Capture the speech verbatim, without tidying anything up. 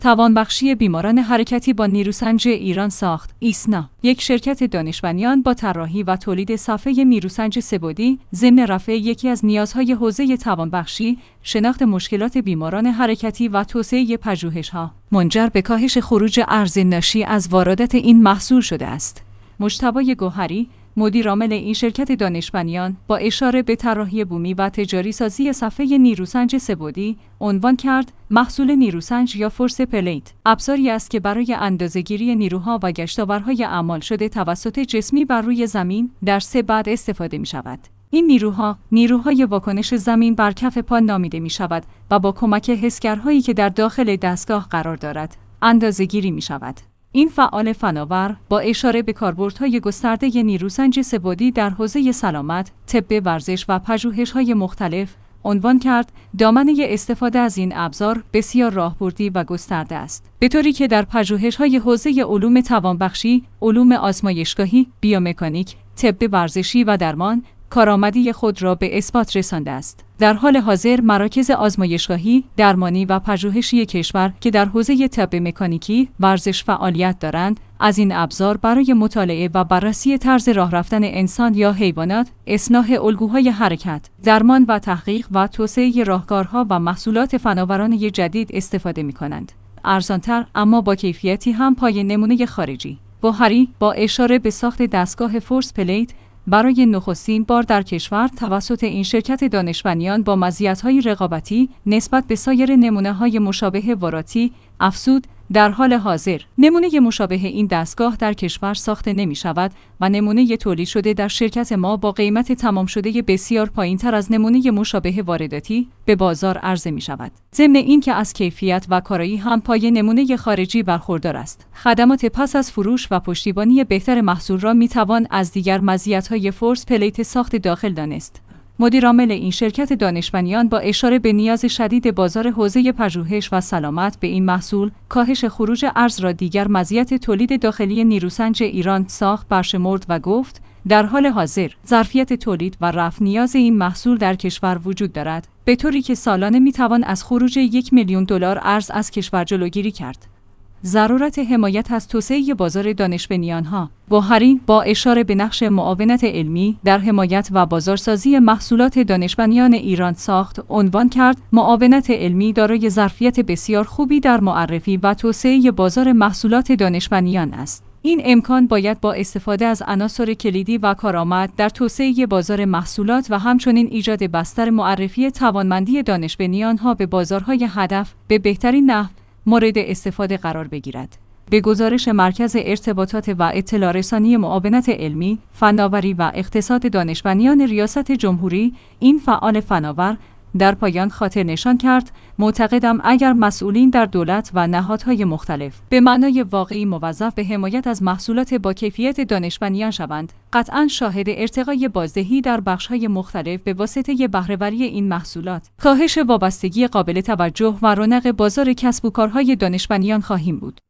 توانبخشی بیماران حرکتی با نیروسنج ایران ساخت ایسنا، یک شرکت دانشمندان با طراحی و تولید صفحه نیروسنج سه‌بعدی ضمن رفع یکی از نیازهای حوزه توانبخشی، شناخت مشکلات بیماران حرکتی و توسعه پژوهش‌ها، منجر به کاهش خروج ارز ناشی از واردات این محصول شده است. مجتبی گوهری، مدیر عامل این شرکت دانشمندان، با اشاره به طراحی بومی و تجاری سازی صفحه نیروسنج سه‌بعدی عنوان کرد: محصول نیروسنج یا فورس پلیت ابزاری است که برای اندازه‌گیری نیروها و گشتاورهای اعمال شده توسط جسمی بر روی زمین در سه بعد استفاده می شود. این نیروها نیروهای واکنش زمین بر کف پا نامیده می شود و با کمک حسگرهایی که در داخل دستگاه قرار دارد اندازه‌گیری می شود. این فعال فناور با اشاره به کاربردهای گسترده نیروسنج سه‌بعدی در حوزه سلامت، طب، ورزش و پژوهش‌های مختلف عنوان کرد: دامنه استفاده از این ابزار بسیار راهبردی و گسترده است، به طوری که در پژوهش‌های حوزه علوم توانبخشی، علوم آزمایشگاهی، بیومکانیک، طب ورزشی و درمان کارآمدی خود را به اثبات رسانده است. در حال حاضر مراکز آزمایشگاهی، درمانی و پژوهشی کشور که در حوزه طب مکانیکی، ورزش فعالیت دارند، از این ابزار برای مطالعه و بررسی طرز راه رفتن انسان یا حیوانات، اصلاح الگوهای حرکت، درمان و تحقیق و توسعه راهکارها و محصولات فناورانه جدید استفاده می‌کنند. ارزان‌تر اما با کیفیتی هم پای نمونه خارجی. گوهری با اشاره به ساخت دستگاه فورس پلیت برای نخستین بار در کشور توسط این شرکت دانشمندان با مزیت‌های رقابتی نسبت به سایر نمونه‌های مشابه واراتی افزود: در حال حاضر نمونه مشابه این دستگاه در کشور ساخته نمی‌شود و نمونه تولید شده در شرکت ما با قیمت تمام شده بسیار پایین‌تر از نمونه مشابه وارداتی به بازار عرضه می‌شود. ضمن اینکه از کیفیت و کارایی هم پای نمونه خارجی برخوردار است. خدمات پس از فروش و پشتیبانی بهتر محصول را می‌توان از دیگر مزیت‌های فورس پلیت ساخت داخل دانست. مدیر عامل این شرکت دانشمندان با اشاره به نیاز شدید بازار حوزه پژوهش و سلامت به این محصول، کاهش خروج ارز را دیگر مزیت تولید داخلی نیروسنج ایران ساخت برشمرد و گفت: در حال حاضر ظرفیت تولید و رفع نیاز این محصول در کشور وجود دارد، به طوری که سالانه میتوان از خروج یک میلیون دلار ارز از کشور جلوگیری کرد. ضرورت حمایت از توسعه بازار دانش بنیان‌ها. گوهری با اشاره به نقش معاونت علمی در حمایت و بازارسازی محصولات دانش بنیان ایران ساخت عنوان کرد: معاونت علمی دارای ظرفیت بسیار خوبی در معرفی و توسعه بازار محصولات دانش بنیان است. این امکان باید با استفاده از عناصر کلیدی و کارآمد در توسعه بازار محصولات و همچنین ایجاد بستر معرفی توانمندی دانش بنیان‌ها به بازارهای هدف به بهترین نحو مورد استفاده قرار بگیرد. به گزارش مرکز ارتباطات و اطلاع رسانی معاونت علمی، فناوری و اقتصاد دانشمندان ریاست جمهوری، این فعال فناور در پایان خاطر نشان کرد: معتقدم اگر مسئولین در دولت و نهادهای مختلف به معنای واقعی موظف به حمایت از محصولات با کیفیت دانشمندان شوند، قطعاً شاهد ارتقای بازدهی در بخش‌های مختلف به واسطه بهره‌وری این محصولات، کاهش وابستگی قابل توجه و رونق بازار کسب و کارهای دانشمندان خواهیم بود.